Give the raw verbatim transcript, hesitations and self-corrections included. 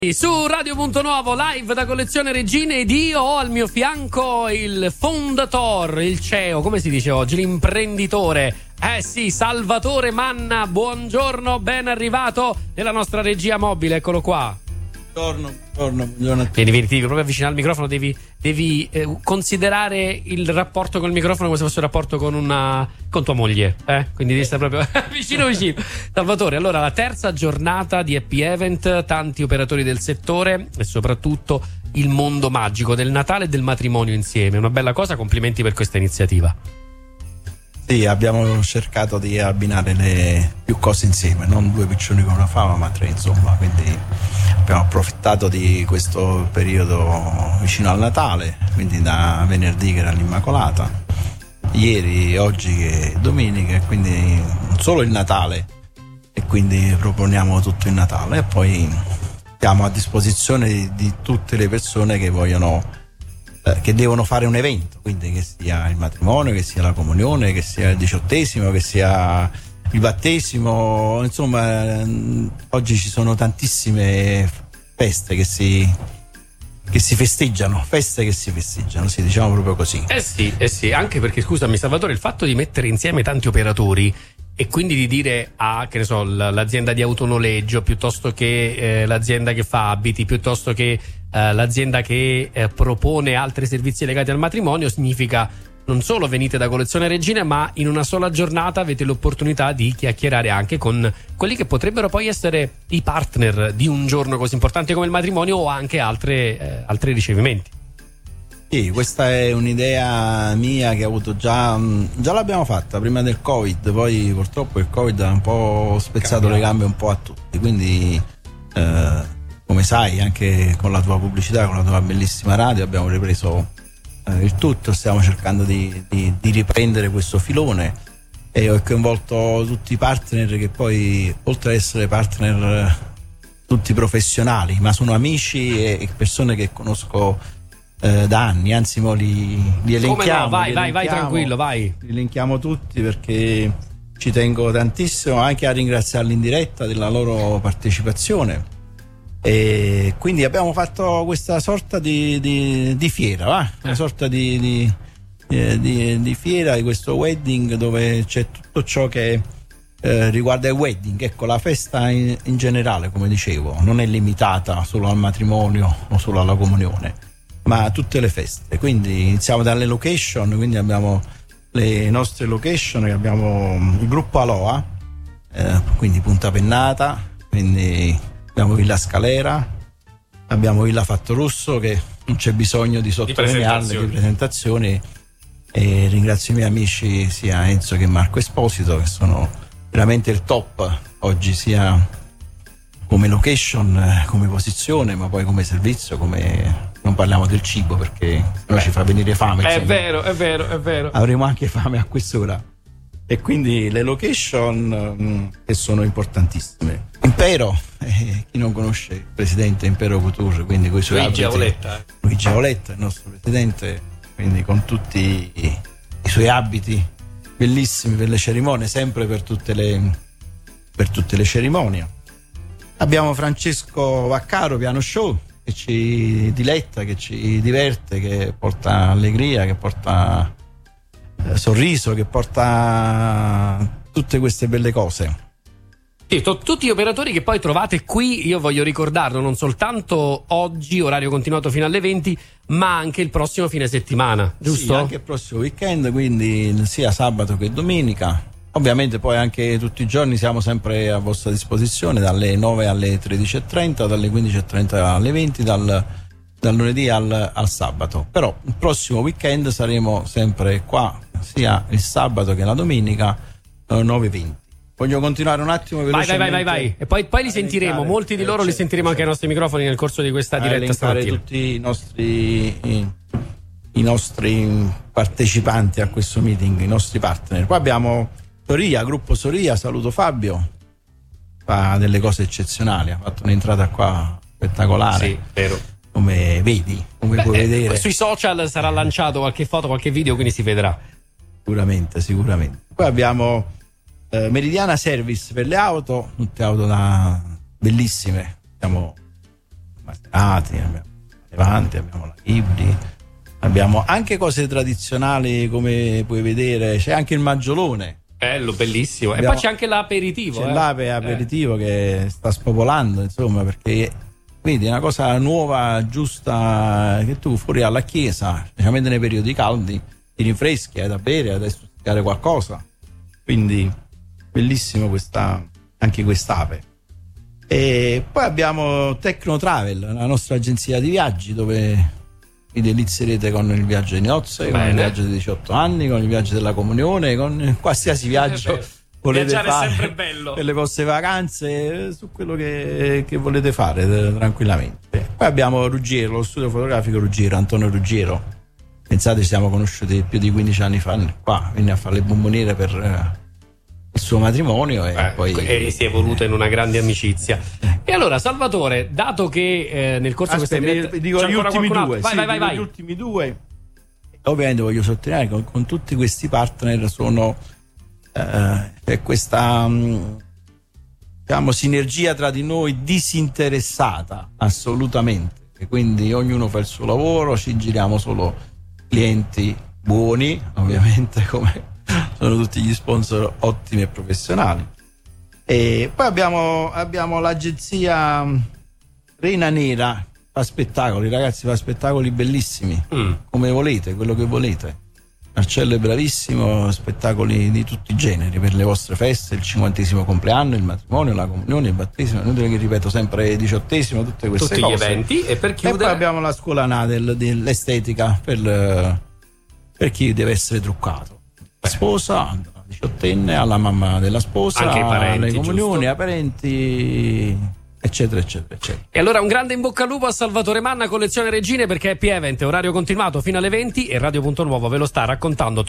Su Radio Punto Nuovo, live da Collezione Regine, ed io ho al mio fianco il fondatore, il C E O, come si dice oggi, l'imprenditore. Eh sì, Salvatore Manna, buongiorno, ben arrivato nella nostra regia mobile, eccolo qua. Buongiorno, buongiorno, buongiorno. Vieni, vieni, proprio avvicinare al microfono, devi, devi eh, considerare il rapporto col microfono come se fosse un rapporto con una con tua moglie, eh? Quindi devi stare proprio vicino vicino. Salvatore, allora la terza giornata di Happy Event, tanti operatori del settore e soprattutto il mondo magico del Natale e del matrimonio insieme, una bella cosa, complimenti per questa iniziativa. Sì, abbiamo cercato di abbinare le più cose insieme, non due piccioni con una fava, ma tre, insomma, quindi abbiamo approfittato di questo periodo vicino al Natale, quindi da venerdì che era l'Immacolata, ieri, oggi che è domenica, e quindi non solo il Natale, e quindi proponiamo tutto il Natale e poi siamo a disposizione di, di tutte le persone che vogliono che devono fare un evento, quindi che sia il matrimonio, che sia la comunione, che sia il diciottesimo, che sia il battesimo, insomma oggi ci sono tantissime feste che si che si festeggiano, feste che si festeggiano, sì, diciamo proprio così. Eh sì, eh sì, anche perché, scusami Salvatore, il fatto di mettere insieme tanti operatori e quindi di dire a, che ne so, l'azienda di autonoleggio piuttosto che eh, l'azienda che fa abiti, piuttosto che eh, l'azienda che eh, propone altri servizi legati al matrimonio, significa non solo venite da Collezione Regine, ma in una sola giornata avete l'opportunità di chiacchierare anche con quelli che potrebbero poi essere i partner di un giorno così importante come il matrimonio, o anche altre, eh, altri ricevimenti. Sì, questa è un'idea mia che ho avuto già, già l'abbiamo fatta prima del Covid, poi purtroppo il Covid ha un po' spezzato Cambiato. le gambe un po' a tutti, quindi eh, come sai anche con la tua pubblicità, con la tua bellissima radio abbiamo ripreso eh, il tutto, stiamo cercando di, di, di riprendere questo filone e ho coinvolto tutti i partner che poi, oltre ad essere partner tutti professionali, ma sono amici e, e persone che conosco Eh, da anni, anzi mo li, li elenchiamo. No? Vai, li vai, elenchiamo, vai tranquillo, vai. Li elenchiamo tutti perché ci tengo tantissimo anche a ringraziarli in diretta della loro partecipazione. E quindi abbiamo fatto questa sorta di, di, di fiera, va? Una sorta di, di, eh, di, di fiera di questo wedding dove c'è tutto ciò che eh, riguarda il wedding. Ecco, la festa in, in generale, come dicevo, non è limitata solo al matrimonio o solo alla comunione, ma a tutte le feste. Quindi iniziamo dalle location, quindi abbiamo le nostre location, abbiamo il gruppo Aloha, eh, quindi Punta Pennata, quindi abbiamo Villa Scalera, abbiamo Villa Fatto Rosso, che non c'è bisogno di sottolinearle, di presentazioni, e ringrazio i miei amici sia Enzo che Marco Esposito, che sono veramente il top oggi, sia come location, come posizione, ma poi come servizio, come... non parliamo del cibo perché Beh, ci fa venire fame. È insomma. vero, è vero, è vero. Avremo anche fame a quest'ora. E quindi le location mh, che sono importantissime. Impero, eh, chi non conosce il presidente Impero Couture, quindi con i suoi Luigi abiti, Auletta. Luigi Auletta, il nostro presidente, quindi con tutti i, i suoi abiti bellissimi per le cerimonie, sempre per tutte le, per tutte le cerimonie. Abbiamo Francesco Vaccaro, Piano Show, che ci diletta, che ci diverte, che porta allegria, che porta eh, sorriso, che porta tutte queste belle cose. Sì, to- tutti gli operatori che poi trovate qui, io voglio ricordarlo, non soltanto oggi, orario continuato fino alle venti, ma anche il prossimo fine settimana, giusto? Sì, anche il prossimo weekend, quindi sia sabato che domenica. Ovviamente poi anche tutti i giorni siamo sempre a vostra disposizione, dalle nove alle tredici e trenta, dalle quindici e trenta alle venti, dal, dal lunedì al, al sabato. Però il prossimo weekend saremo sempre qua, sia il sabato che la domenica, nove e venti. Voglio continuare un attimo velocemente. Vai, vai, vai, vai, vai. E poi, poi li sentiremo, molti di loro li sentiremo anche ai nostri microfoni nel corso di questa diretta stamattina. Tutti i nostri, i, i nostri partecipanti a questo meeting, i nostri partner. Poi abbiamo Soria, gruppo Soria, saluto Fabio, fa delle cose eccezionali, ha fatto un'entrata qua spettacolare. Sì, vero. Come vedi, come Beh, puoi vedere. Sui social sarà lanciato qualche foto, qualche video, quindi si vedrà. Sicuramente, sicuramente. Poi abbiamo eh, Meridiana Service per le auto, tutte auto da bellissime, siamo affumicati, abbiamo levanti, abbiamo la ghibli, abbiamo anche cose tradizionali come puoi vedere, c'è anche il maggiolone. Bello, bellissimo. Abbiamo, e poi c'è anche l'aperitivo. C'è eh. l'ape aperitivo eh. che sta spopolando, insomma, perché quindi è una cosa nuova, giusta, che tu fuori alla chiesa, specialmente nei periodi caldi, ti rinfreschi, hai da bere, hai da studiare qualcosa. Quindi bellissimo questa, anche quest'ape. E poi abbiamo Tecno Travel, la nostra agenzia di viaggi, dove vi delizierete con il viaggio di nozze, Bene. con il viaggio di diciotto anni, con il viaggio della comunione, con qualsiasi viaggio volete Viaggiare fare, è sempre bello. per le vostre vacanze, su quello che, che volete fare tranquillamente. Poi abbiamo Ruggiero, lo studio fotografico Ruggiero, Antonio Ruggiero. Pensate, ci siamo conosciuti più di quindici anni fa qua, venne a fare le bomboniere per eh, il suo matrimonio e eh, poi e si è evoluta eh, in una grande amicizia. E allora, Salvatore, dato che eh, nel corso Aspetta, di questa diretta dico gli ultimi due, vai, sì, vai, vai, vai. Gli ultimi due, ovviamente voglio sottolineare che con, con tutti questi partner sono eh, c'è questa mh, diciamo sinergia tra di noi disinteressata assolutamente, e quindi ognuno fa il suo lavoro, ci giriamo solo clienti buoni, ovviamente, come sono tutti gli sponsor ottimi e professionali. E poi abbiamo, abbiamo l'agenzia Reina Nera, fa spettacoli, ragazzi, fa spettacoli bellissimi, mm. come volete, quello che volete. Marcello è bravissimo, spettacoli di tutti i generi per le vostre feste, il cinquantesimo compleanno, il matrimonio, la comunione, il battesimo, inutile che ripeto sempre il diciottesimo, tutte queste tutti cose. Tutti gli eventi. E per chiudere, e poi abbiamo la scuola Nadel dell'estetica per, per chi deve essere truccato. La sposa, la diciottenne, alla mamma della sposa, anche ai parenti, alle comunioni, giusto? ai parenti, eccetera, eccetera, eccetera. E allora un grande in bocca al lupo a Salvatore Manna, collezione Regine, perché Happy Event, orario continuato fino alle venti, e Radio Punto Nuovo ve lo sta raccontando